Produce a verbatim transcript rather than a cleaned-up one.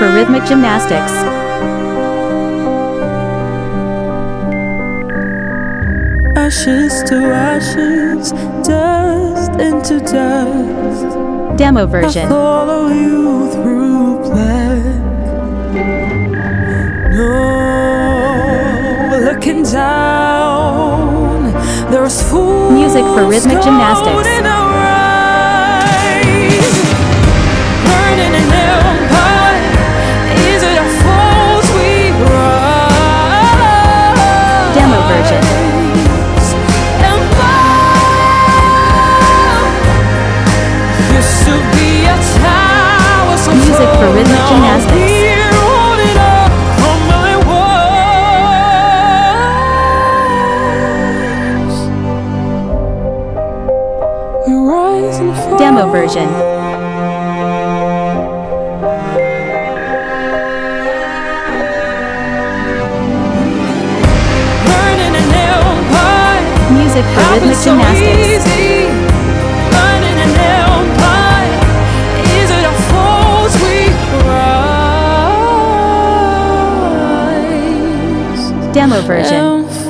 for rhythmic gymnastics. Ashes to ashes, dust into dust. Demo version. I follow you through black. No, looking down, there's fools. Music for rhythmic gymnastics. In our eyes. Burning an empire, is it a false we rise? Demo version. Music for rhythmic gymnastics. Demo version. Music for rhythmic gymnastics. Demo version.